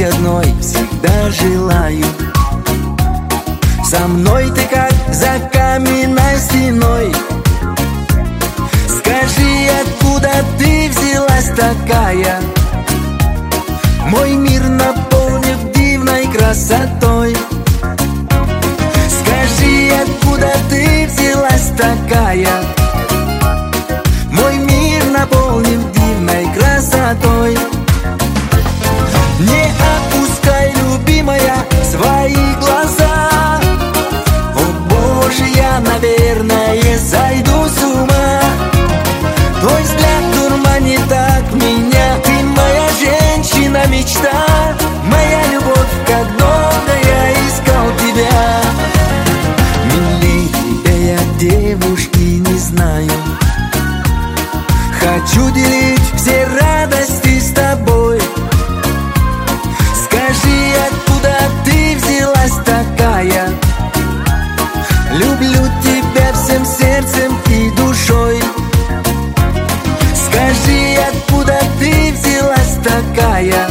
одной всегда желаю. Со мной ты как за каменной стеной. Скажи, откуда ты взялась такая? Мой мир наполнен дивной красотой. Скажи, откуда ты взялась такая? Мой мир наполнен дивной красотой. Не опускай, любимая, свои глаза. О Боже, я, наверное, сойду с ума. Твой взгляд дурманит так меня. Ты моя женщина-мечта, моя любовь, как долго я искал тебя. Милей тебя я девушки не знаю. Хочу делить все радости с тобой. Скажи, откуда ты взялась такая? Люблю тебя всем сердцем и душой. Скажи, откуда ты взялась такая?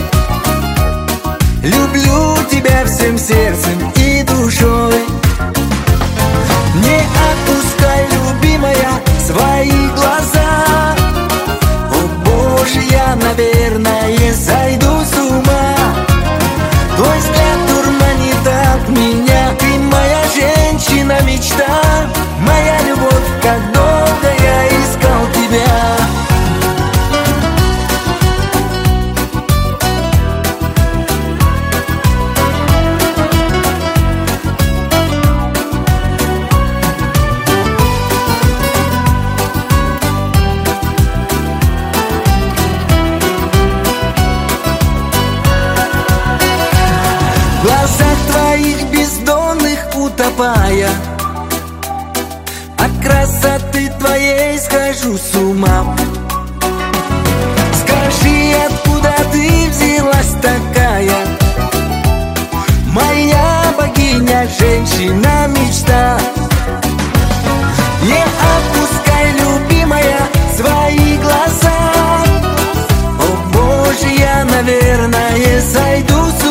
Люблю тебя всем сердцем и душой. Не отпускай, любимая, свои глаза. О Боже, я, наверное, сойду с ума. Твой взгляд дурманит так меня. Ты моя женщина-мечта, моя любовь, как долго я искал тебя. В глазах твоих бездонных утопая, от красоты твоей схожу с ума. Скажи, откуда ты взялась такая? Моя богиня, женщина-мечта. Не опускай, любимая, свои глаза. О Боже, я, наверное, сойду с